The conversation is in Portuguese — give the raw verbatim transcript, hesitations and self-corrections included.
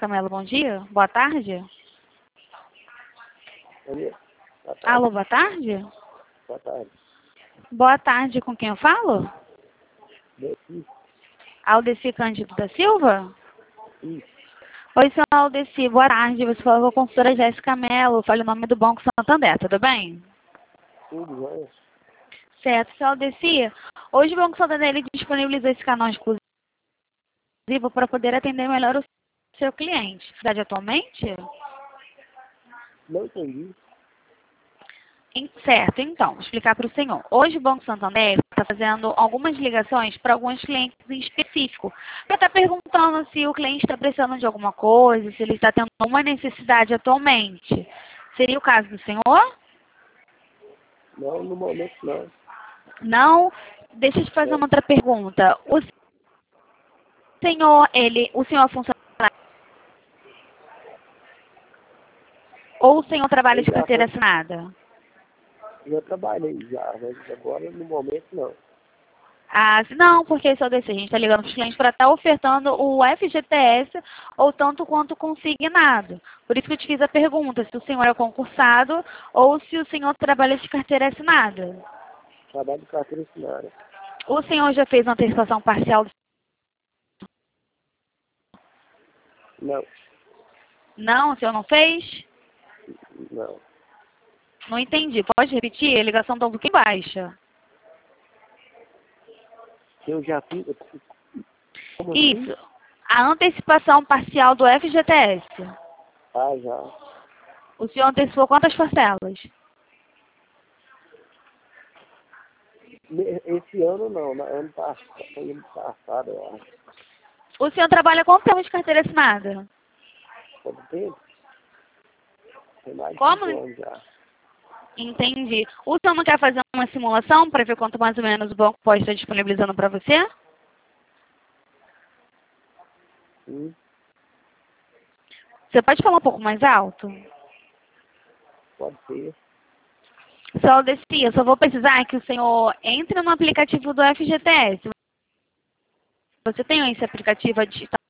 Jéssica Mello, bom dia. Boa tarde. Bom dia. Boa tarde. Alô, boa tarde. Boa tarde. Boa tarde, com quem eu falo? Daqui. Aldeci Cândido da Silva? Isso. Oi, senhor Aldeci, boa tarde. Você falou com a consultora Jéssica Mello. Fale o nome do Banco Santander, tudo bem? Tudo jóia. Certo, senhor Aldeci. Hoje o Banco Santander ele disponibilizou esse canal exclusivo para poder atender melhor o seu cliente. Cidade atualmente? Não entendi. Em- Certo, então, vou explicar para o senhor. Hoje o Banco Santander está fazendo algumas ligações para alguns clientes em específico. Para estar perguntando se o cliente está precisando de alguma coisa, se ele está tendo uma necessidade atualmente. Seria o caso do senhor? Não, no momento não. Não? Deixa eu te fazer Não. uma outra pergunta. O senhor, ele, o senhor é funcionário ou o senhor trabalha Eu de já, carteira assinada? já trabalhei já, mas agora no momento não. Ah, se- não, porque só desse, a gente está ligando para os clientes para estar ofertando o F G T S ou tanto quanto consignado. Por isso que eu te fiz a pergunta, se o senhor é concursado ou se o senhor trabalha de carteira assinada. Trabalho de carteira assinada. O senhor já fez uma antecipação parcial? Não, Não, o senhor não fez? não. Não entendi. Pode repetir? A ligação está um pouquinho baixa. Eu já fiz. Como assim? Isso. A antecipação parcial do F G T S. Ah, já. O senhor antecipou quantas parcelas? Ne- Esse ano não, né? Ano passado, ano passado, eu acho. O senhor trabalha quanto tempo de carteira assinada? Quanto tempo? Tem mais de Como? cinco anos já. Entendi. O senhor não quer fazer uma simulação para ver quanto mais ou menos o banco pode estar disponibilizando para você? Hum, Você pode falar um pouco mais alto? pode ser. Só desse, eu só vou precisar que o senhor entre no aplicativo do F G T S. Você tem esse aplicativo